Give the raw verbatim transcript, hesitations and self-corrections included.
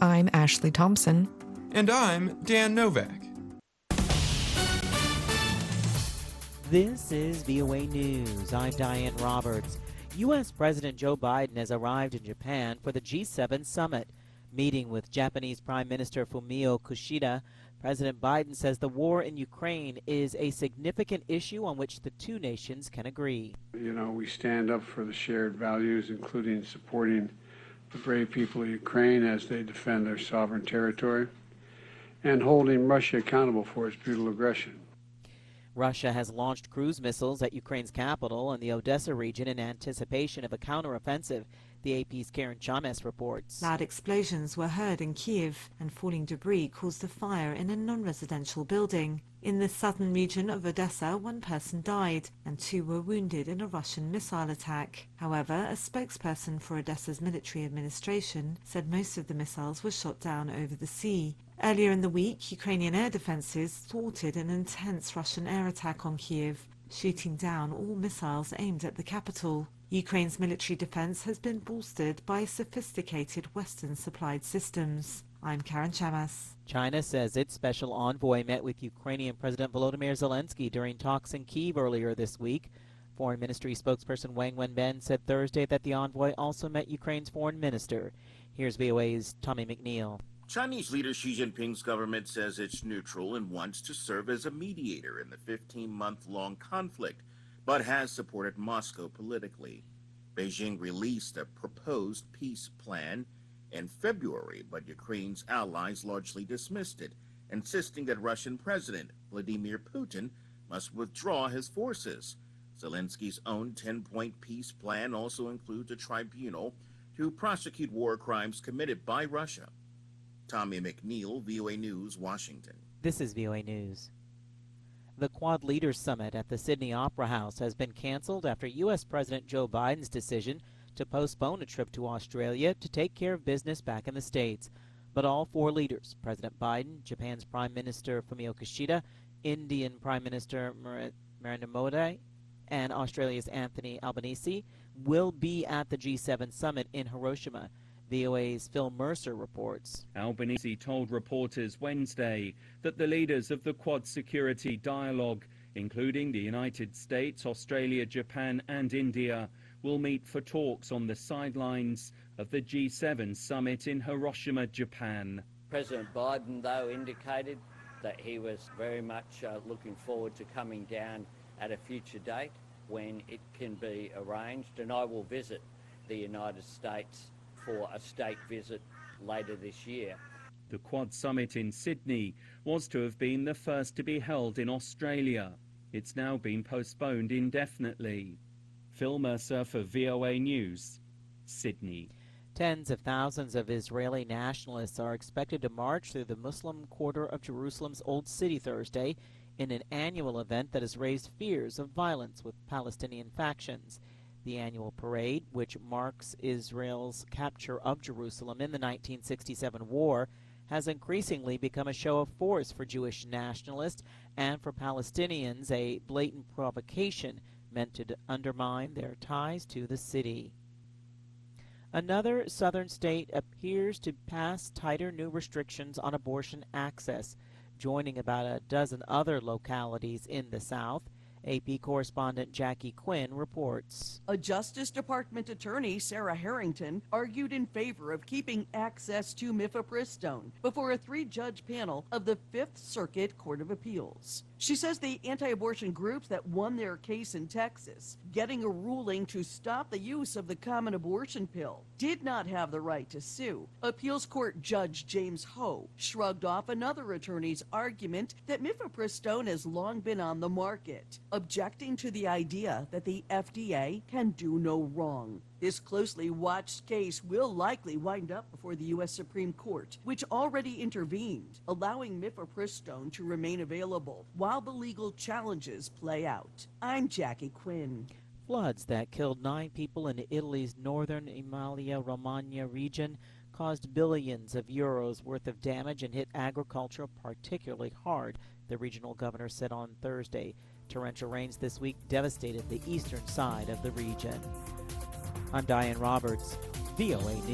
I'm Ashley Thompson. And I'm Dan Novak. This is V O A News. I'm Diane Roberts. U S. President Joe Biden has arrived in Japan for the G seven summit. Meeting with Japanese Prime Minister Fumio Kishida, President Biden says the war in Ukraine is a significant issue on which the two nations can agree. You know, we stand up for the shared values, including supporting the brave people of Ukraine as they defend their sovereign territory and holding Russia accountable for its brutal aggression. Russia has launched cruise missiles at Ukraine's capital and the Odessa region in anticipation of a counteroffensive. The A P's Karen Chames reports. Loud explosions were heard in Kiev, and falling debris caused a fire in a non-residential building. In the southern region of Odessa, one person died and two were wounded in a Russian missile attack. However, a spokesperson for Odessa's military administration said most of the missiles were shot down over the sea. Earlier in the week, Ukrainian air defenses thwarted an intense Russian air attack on Kiev, shooting down all missiles aimed at the capital. Ukraine's military defense has been bolstered by sophisticated Western-supplied systems. I'm Karen Chamas. China says its special envoy met with Ukrainian President Volodymyr Zelensky during talks in Kyiv earlier this week. Foreign Ministry spokesperson Wang Wenbin said Thursday that the envoy also met Ukraine's foreign minister. Here's V O A's Tommy McNeil. Chinese leader Xi Jinping's government says it's neutral and wants to serve as a mediator in the fifteen-month-long conflict, but has supported Moscow politically. Beijing released a proposed peace plan in February, but Ukraine's allies largely dismissed it, insisting that Russian President Vladimir Putin must withdraw his forces. Zelensky's own ten-point peace plan also includes a tribunal to prosecute war crimes committed by Russia. Tommy McNeil, V O A News, Washington. This is V O A News. The Quad Leaders Summit at the Sydney Opera House has been canceled after U S. President Joe Biden's decision to postpone a trip to Australia to take care of business back in the States. But all four leaders, President Biden, Japan's Prime Minister Fumio Kishida, Indian Prime Minister Narendra Modi, and Australia's Anthony Albanese, will be at the G seven summit in Hiroshima. V O A's Phil Mercer reports. Albanese told reporters Wednesday that the leaders of the Quad Security Dialogue, including the United States, Australia, Japan and India, will meet for talks on the sidelines of the G seven summit in Hiroshima, Japan. President Biden, though, indicated that he was very much uh, looking forward to coming down at a future date when it can be arranged, and I will visit the United States for a state visit later this year. The Quad Summit in Sydney was to have been the first to be held in Australia. It's now been postponed indefinitely. Phil Mercer for V O A News, Sydney. Tens of thousands of Israeli nationalists are expected to march through the Muslim quarter of Jerusalem's Old City Thursday in an annual event that has raised fears of violence with Palestinian factions. The annual parade, which marks Israel's capture of Jerusalem in the nineteen sixty-seven war, has increasingly become a show of force for Jewish nationalists and for Palestinians, a blatant provocation meant to undermine their ties to the city. Another southern state appears to pass tighter new restrictions on abortion access, joining about a dozen other localities in the South. A P correspondent Jackie Quinn reports. A Justice Department attorney, Sarah Harrington, argued in favor of keeping access to mifepristone before a three-judge panel of the Fifth Circuit Court of Appeals. She says the anti-abortion groups that won their case in Texas, getting a ruling to stop the use of the common abortion pill, did not have the right to sue. Appeals Court Judge James Ho shrugged off another attorney's argument that mifepristone has long been on the market, objecting to the idea that the F D A can do no wrong. This closely watched case will likely wind up before the U S Supreme Court, which already intervened, allowing mifepristone to remain available while the legal challenges play out. I'm Jackie Quinn. Floods that killed nine people in Italy's northern Emilia-Romagna region caused billions of euros worth of damage and hit agriculture particularly hard, the regional governor said on Thursday. Torrential rains this week devastated the eastern side of the region. I'm Diane Roberts, V O A News.